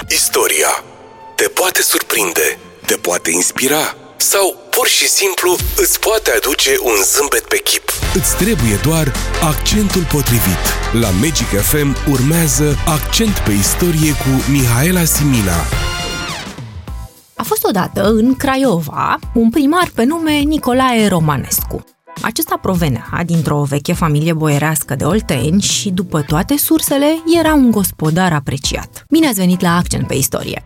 Istoria te poate surprinde, te poate inspira sau pur și simplu îți poate aduce un zâmbet pe chip. Îți trebuie doar accentul potrivit. La Magic FM urmează Accent pe istorie cu Mihaela Simina. A fost odată în Craiova un primar pe nume Nicolae Romanescu. Acesta provenea dintr-o veche familie boierească de Olteni și, după toate sursele, era un gospodar apreciat. Bine ați venit la Accent pe istorie!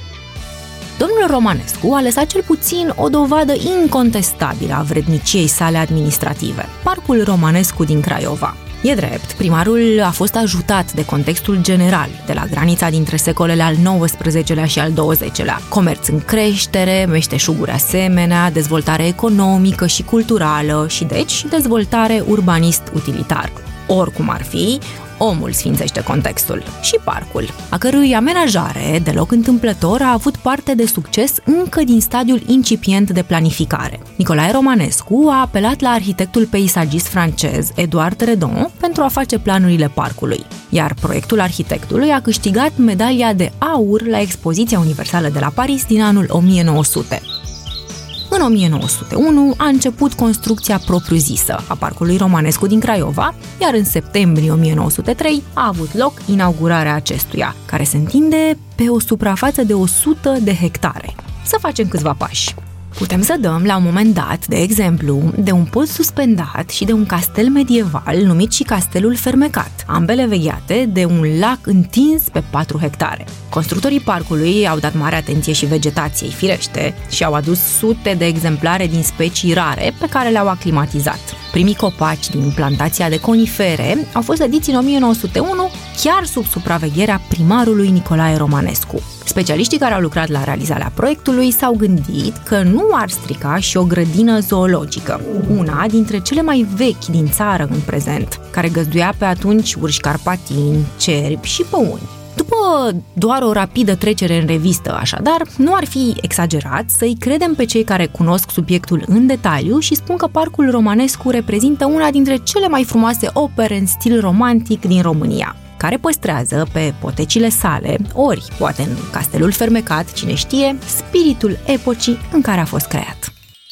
Domnul Romanescu a lăsat cel puțin o dovadă incontestabilă a vredniciei sale administrative, Parcul Romanescu din Craiova. E drept, primarul a fost ajutat de contextul general, de la granița dintre secolele al XIX-lea și al XX-lea. Comerț în creștere, meșteșuguri asemenea, dezvoltare economică și culturală și deci dezvoltare urbanist-utilitar. Oricum ar fi, omul sfințește contextul și parcul, a cărui amenajare, deloc întâmplător, a avut parte de succes încă din stadiul incipient de planificare. Nicolae Romanescu a apelat la arhitectul peisagist francez Édouard Redon pentru a face planurile parcului, iar proiectul arhitectului a câștigat medalia de aur la Expoziția Universală de la Paris din anul 1900. În 1901 a început construcția propriu-zisă a Parcului Romanescu din Craiova, iar în septembrie 1903 a avut loc inaugurarea acestuia, care se întinde pe o suprafață de 100 de hectare. Să facem câțiva pași. Putem să dăm, la un moment dat, de exemplu, de un pod suspendat și de un castel medieval numit și Castelul Fermecat, ambele vegheate de un lac întins pe 4 hectare. Constructorii parcului au dat mare atenție și vegetației, firește, și au adus sute de exemplare din specii rare pe care le-au aclimatizat. Primii copaci din plantația de conifere au fost sădiți în 1901, chiar sub supravegherea primarului Nicolae Romanescu. Specialiștii care au lucrat la realizarea proiectului s-au gândit că nu ar strica și o grădină zoologică, una dintre cele mai vechi din țară în prezent, care găzduia pe atunci urși carpatini, cerbi și păuni. După doar o rapidă trecere în revistă, așadar, nu ar fi exagerat să-i credem pe cei care cunosc subiectul în detaliu și spun că Parcul Romanescu reprezintă una dintre cele mai frumoase opere în stil romantic din România, care păstrează pe potecile sale, ori poate în Castelul Fermecat, cine știe, spiritul epocii în care a fost creat.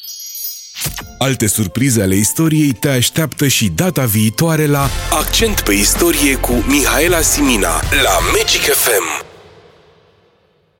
Alte surprize ale istoriei te așteaptă și data viitoare la Accent pe istorie cu Mihaela Simina la Magic FM.